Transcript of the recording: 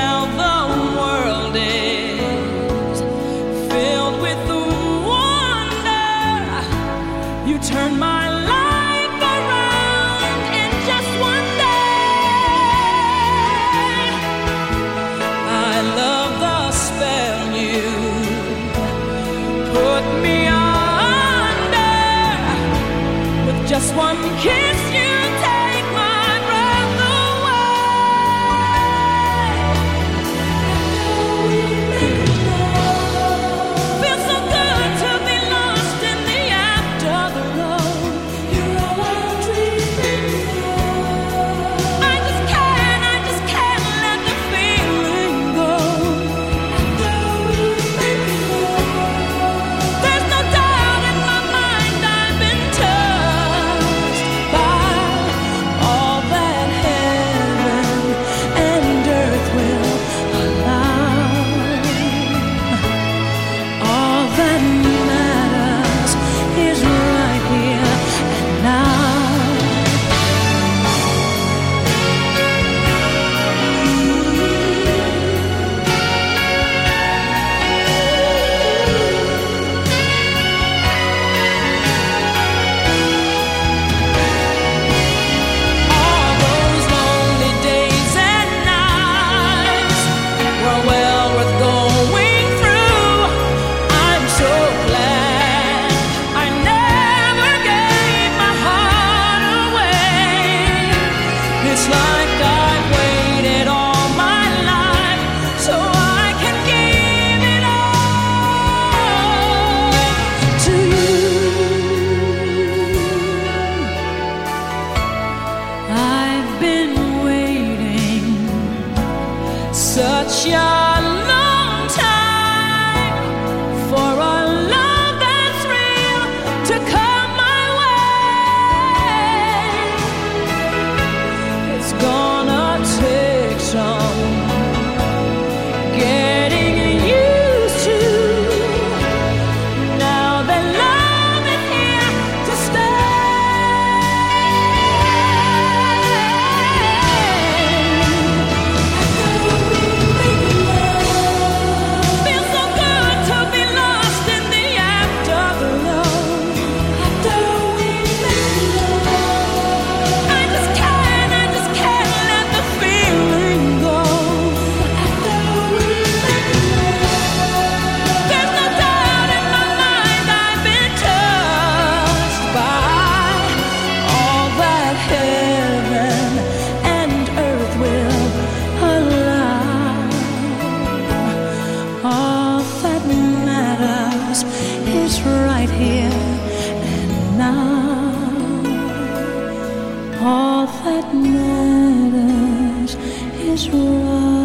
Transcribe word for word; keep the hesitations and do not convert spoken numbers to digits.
now the world is filled with wonder. You turn my life around in just one day. I love the spell you put me under. With just one kiss you take my breath away. Feels so good to be lost in the afterglow. You're all I'm dreaming of. I just can't, I just can't let the feeling go. There's no doubt in my mind I've been touched by all that heaven and earth will allow. All that matters is right here and now. All those lonely days and nights were well worth going through. I'm so glad I never gave my heart away. It's like I've waited all my life so I can give it all to you. I've been waiting such a long time for a love that's real to come my way. It's gonna take some getting used to. Now that love is here to stay. Feels so good to be lost in the afterglow. I just can't, I just can't let the feeling go. There's no doubt in my mind I've been touched by all that heaven and earth will allow. All that matters is right here and now. All that matters is right